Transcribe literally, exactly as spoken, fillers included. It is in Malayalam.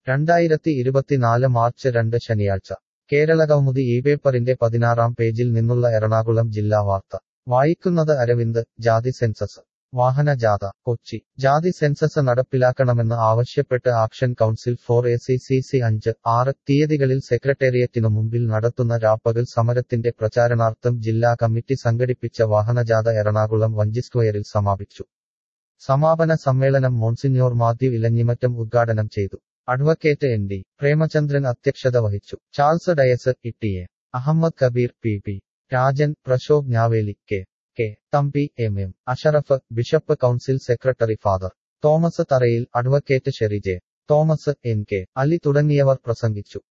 രണ്ടായിരത്തി ഇരുപത്തിനാല് മാർച്ച് രണ്ട് ശനിയാഴ്ച കേരളകൗമുദി ഈ പേപ്പറിന്റെ പതിനാറാം പേജിൽ നിന്നുള്ള എറണാകുളം ജില്ലാ വാർത്ത വായിക്കുന്നത് അരവിന്ദ്. ജാതി സെൻസസ് വാഹനജാഥ കൊച്ചി. ജാതി സെൻസസ് നടപ്പിലാക്കണമെന്ന് ആവശ്യപ്പെട്ട് action council for A C C C അഞ്ച്, ആറ് തീയതികളിൽ സെക്രട്ടേറിയറ്റിനു മുമ്പിൽ നടത്തുന്ന രാപ്പകൽ സമരത്തിന്റെ പ്രചാരണാർത്ഥം ജില്ലാ കമ്മിറ്റി സംഘടിപ്പിച്ച വാഹനജാഥ എറണാകുളം വഞ്ചി സ്ക്വയറിൽ സമാപിച്ചു. സമാപന സമ്മേളനം മോൺസിഞ്ഞോർ മാത്യു ഇലഞ്ഞിമറ്റം ഉദ്ഘാടനം ചെയ്തു. അഡ്വക്കേറ്റ് എൻ ഡി പ്രേമചന്ദ്രൻ അധ്യക്ഷത വഹിച്ചു. Charles Dias, E T A Ahmed Kabir, P P Rajan, Prashobh Njaveli, K K Thampi, M M Ashraf, bishop council secretary father Thomas Tharayil, advocate Sherry J Thomas, N K Ali തുടങ്ങിയവർ പ്രസംഗിച്ചു.